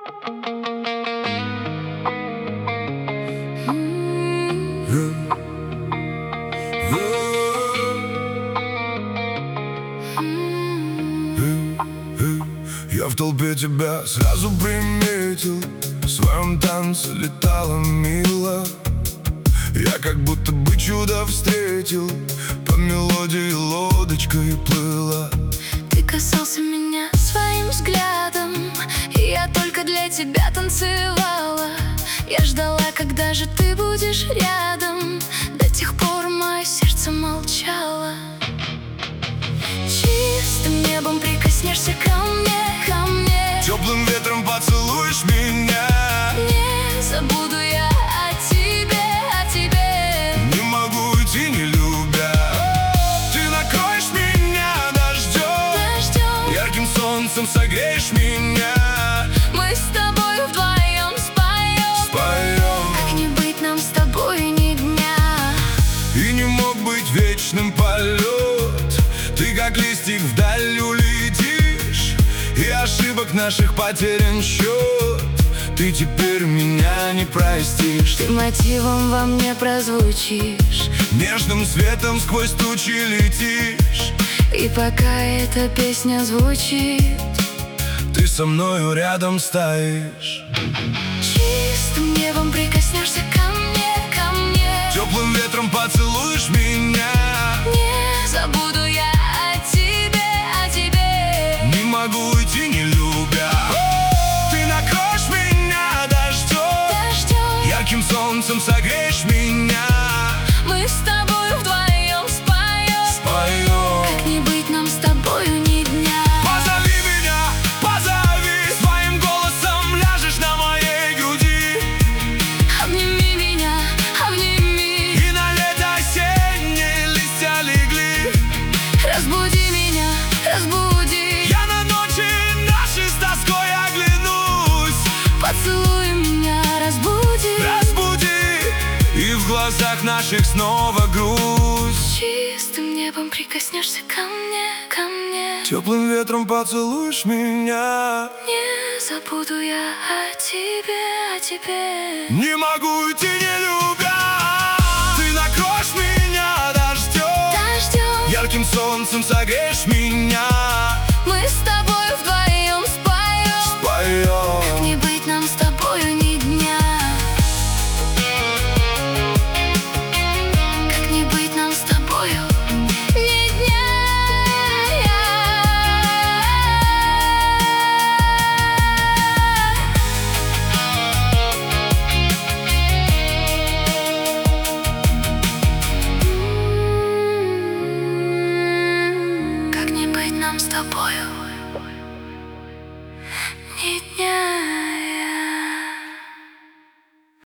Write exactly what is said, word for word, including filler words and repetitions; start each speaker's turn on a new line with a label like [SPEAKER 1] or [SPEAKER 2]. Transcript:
[SPEAKER 1] Я в толпе тебя сразу приметил, в своем танце летала мило. Я как будто бы чудо встретил, по мелодии лодочкой плыла.
[SPEAKER 2] Ты касался меня своим взглядом, и я только для тебя танцевала. Я ждала, когда же ты будешь рядом, до тех пор мое сердце молчало. Чистым небом прикоснешься ко мне, ко мне.
[SPEAKER 1] Теплым ветром поцелуешь меня.
[SPEAKER 2] Не забуду я о тебе, о тебе.
[SPEAKER 1] Не могу уйти, не любя. Ты накроешь меня дождем,
[SPEAKER 2] Дождем.
[SPEAKER 1] ярким солнцем согреешь меня.
[SPEAKER 2] Мы с тобой вдвоем споем,
[SPEAKER 1] Споем.
[SPEAKER 2] как не быть нам с тобой ни дня.
[SPEAKER 1] И не мог быть вечным полет. Ты как листик вдаль улетишь, и ошибок наших потерян счет. Ты теперь меня не простишь.
[SPEAKER 2] Ты мотивом во мне прозвучишь,
[SPEAKER 1] Нежным светом сквозь тучи летишь.
[SPEAKER 2] и пока эта песня звучит,
[SPEAKER 1] Ты со мною рядом стоишь.
[SPEAKER 2] чистым небом прикоснешься ко мне, ко мне.
[SPEAKER 1] Теплым ветром поцелуешь меня.
[SPEAKER 2] Не забуду я о тебе, о тебе.
[SPEAKER 1] Не могу уйти, не любя. Ты накроешь меня дождем,
[SPEAKER 2] Дождем.
[SPEAKER 1] ярким солнцем согреешь меня.
[SPEAKER 2] Мы с тобой вдвоем споем,
[SPEAKER 1] Споем.
[SPEAKER 2] как не быть нам с тобою ни дня.
[SPEAKER 1] Позови меня, позови, своим голосом ляжешь на моей груди.
[SPEAKER 2] Обними меня, обними,
[SPEAKER 1] И на лето осенние листья легли.
[SPEAKER 2] разбуди меня, разбуди.
[SPEAKER 1] Я на ночи наши с тоской оглянусь.
[SPEAKER 2] Поцелуй меня, разбуди.
[SPEAKER 1] Разбуди, и в глазах наших снова грусть.
[SPEAKER 2] Чистым небом прикоснешься ко мне, ко мне.
[SPEAKER 1] Теплым ветром поцелуешь меня.
[SPEAKER 2] Не забуду я о тебе, о тебе.
[SPEAKER 1] Не могу уйти, не любя. Ты накроешь меня дождем,
[SPEAKER 2] Дождем.
[SPEAKER 1] ярким солнцем согреешь меня.
[SPEAKER 2] Мы с тобой вдвоем споем,
[SPEAKER 1] Споем.
[SPEAKER 2] не быть нам с тобою ни дня. Как не быть нам с тобою ни дня. Как не быть нам с тобою